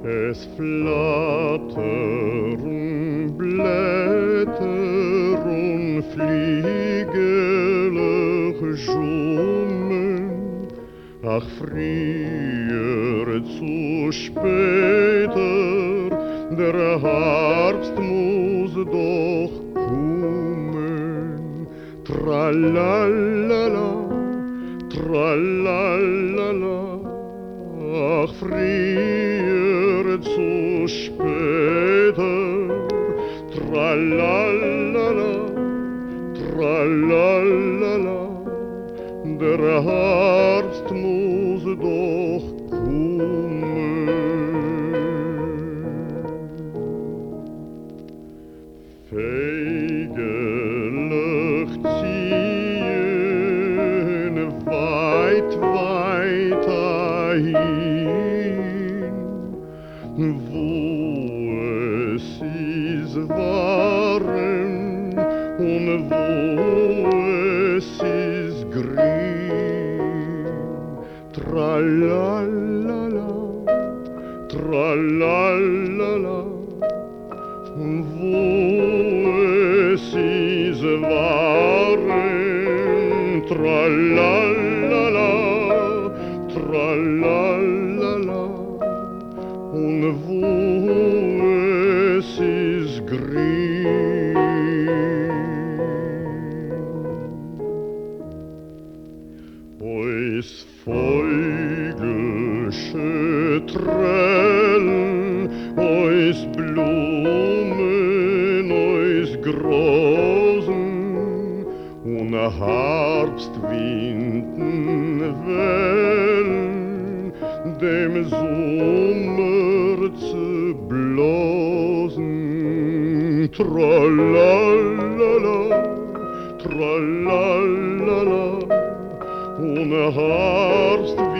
Es flattern Blätter und Fliegelech schummen, ach früher zu später, der Herbst muss doch kommen. Tralalala, tralalala, ach früher zu später, tralalala, tralalala, der Herbst muss doch kommen. Feigelig ziehen weit, weit dahin, wo es ist warm und wo es ist grün. Tralalala, tralalala, wo es ist warm. Tralalala, tralalala, und wo es ist grün. Ois Vögelsche Tränen, ois Blumen, ois Grosen, und Herbstwinden wellen, dem Sommer zu blosen. Tralalala, tralalala, und Herbst